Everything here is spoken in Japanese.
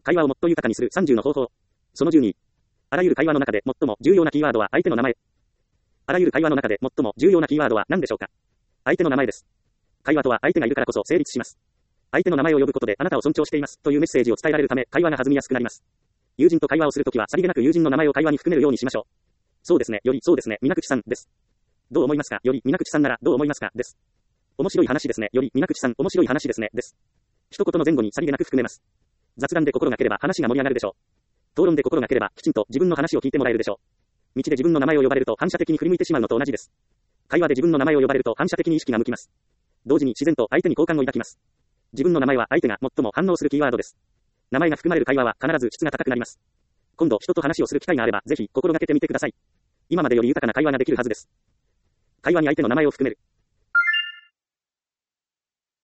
会話をもっと豊かにする30の方法。その12。あらゆる会話の中で最も重要なキーワードは相手の名前。あらゆる会話の中で最も重要なキーワードは何でしょうか。相手の名前です。会話とは相手がいるからこそ成立します。相手の名前を呼ぶことであなたを尊重していますというメッセージを伝えられるため会話が弾みやすくなります。友人と会話をするときはさりげなく友人の名前を会話に含めるようにしましょう。そうですね、よりそうですね、水口さんです。どう思いますか、より水口さんならどう思いますかです。面白い話ですね、より水口さん面白い話ですねです。一言の前後にさりげなく含めます。雑談で心がければ話が盛り上がるでしょう。討論で心がければきちんと自分の話を聞いてもらえるでしょう。道で自分の名前を呼ばれると反射的に振り向いてしまうのと同じです。会話で自分の名前を呼ばれると反射的に意識が向きます。同時に自然と相手に好感を抱きます。自分の名前は相手が最も反応するキーワードです。名前が含まれる会話は必ず質が高くなります。今度人と話をする機会があればぜひ心がけてみてください。今までより豊かな会話ができるはずです。会話に相手の名前を含める。